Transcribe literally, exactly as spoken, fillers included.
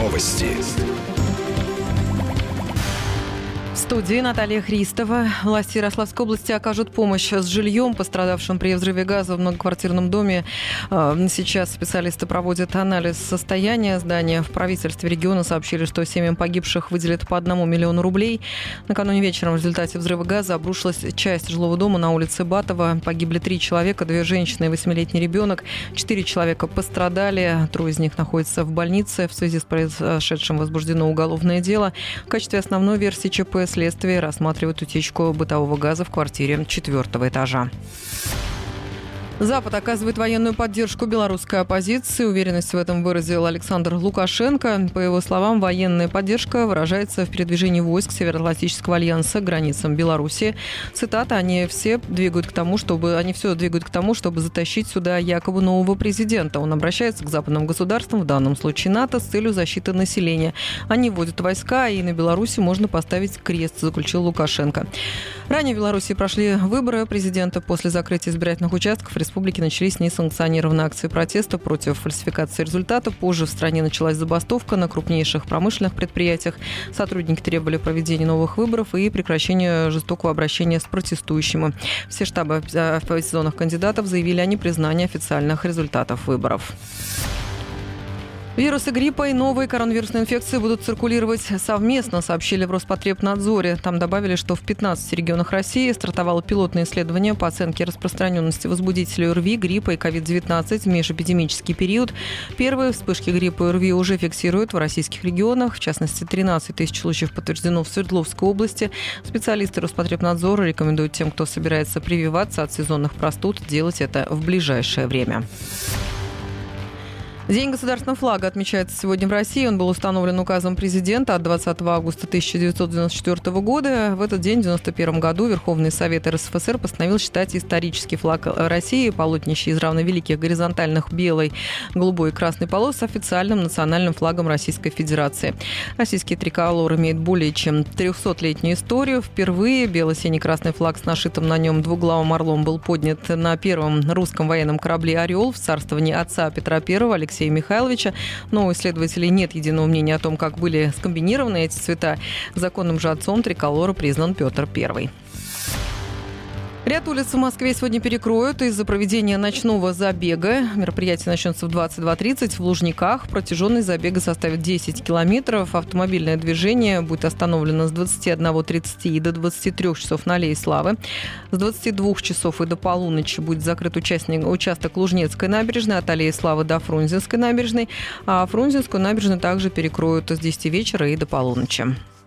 Новости. В студии Наталья Христова. Власти Ярославской области окажут помощь с жильем, пострадавшим при взрыве газа в многоквартирном доме. Сейчас специалисты проводят анализ состояния здания. В правительстве региона сообщили, что семьям погибших выделят по одному миллиону рублей. Накануне вечером в результате взрыва газа обрушилась часть жилого дома на улице Батова. Погибли три человека, две женщины и восьмилетний ребенок. Четыре человека пострадали. Трое из них находятся в больнице. В связи с произошедшим возбуждено уголовное дело. В качестве основной версии ЧП следствие рассматривает утечку бытового газа в квартире четвертого этажа. Запад оказывает военную поддержку белорусской оппозиции. Уверенность в этом выразил Александр Лукашенко. По его словам, военная поддержка выражается в передвижении войск Североатлантического альянса к границам Беларуси. Цитата: «Они все двигают к тому, чтобы они все двигают к тому, чтобы затащить сюда якобы нового президента». Он обращается к западным государствам, в данном случае НАТО, с целью защиты населения. Они вводят войска, и на Беларуси можно поставить крест, заключил Лукашенко. Ранее в Беларуси прошли выборы президента. После закрытия избирательных участков в республике начались несанкционированные акции протеста против фальсификации результата. Позже в стране началась забастовка на крупнейших промышленных предприятиях. Сотрудники требовали проведения новых выборов и прекращения жестокого обращения с протестующими. Все штабы оппозиционных кандидатов заявили о непризнании официальных результатов выборов. Вирусы гриппа и новые коронавирусные инфекции будут циркулировать совместно, сообщили в Роспотребнадзоре. Там добавили, что в пятнадцати регионах России стартовало пилотное исследование по оценке распространенности возбудителей ОРВИ, гриппа и ковид девятнадцать в межэпидемический период. Первые вспышки гриппа и ОРВИ уже фиксируют в российских регионах. В частности, тринадцать тысяч случаев подтверждено в Свердловской области. Специалисты Роспотребнадзора рекомендуют тем, кто собирается прививаться от сезонных простуд, делать это в ближайшее время. День государственного флага отмечается сегодня в России. Он был установлен указом президента от двадцатого августа тысяча девятьсот девяносто четвёртого года. В этот день, в девяносто первом году, Верховный Совет эр эс эф эс эр постановил считать исторический флаг России, полотнище из равновеликих горизонтальных белой, голубой и красной полос, официальным национальным флагом Российской Федерации. Российский триколор имеет более чем трехсотлетнюю историю. Впервые бело-синий-красный флаг с нашитым на нем двуглавым орлом был поднят на первом русском военном корабле «Орел» в царствовании отца Петра Первого, Алексея Михайловича. Но у исследователей нет единого мнения о том, как были скомбинированы эти цвета. Законным же отцом триколора признан Петр Первый. Ряд улиц в Москве сегодня перекроют из-за проведения ночного забега. Мероприятие начнется в двадцать два тридцать в Лужниках. Протяженность забега составит десять километров. Автомобильное движение будет остановлено с двадцати одного тридцати и до двадцати трёх часов на Аллее Славы. С двадцати двух часов и до полуночи будет закрыт участник, участок Лужнецкой набережной от Аллеи Славы до Фрунзенской набережной. А Фрунзенскую набережную также перекроют с десяти вечера и до полуночи.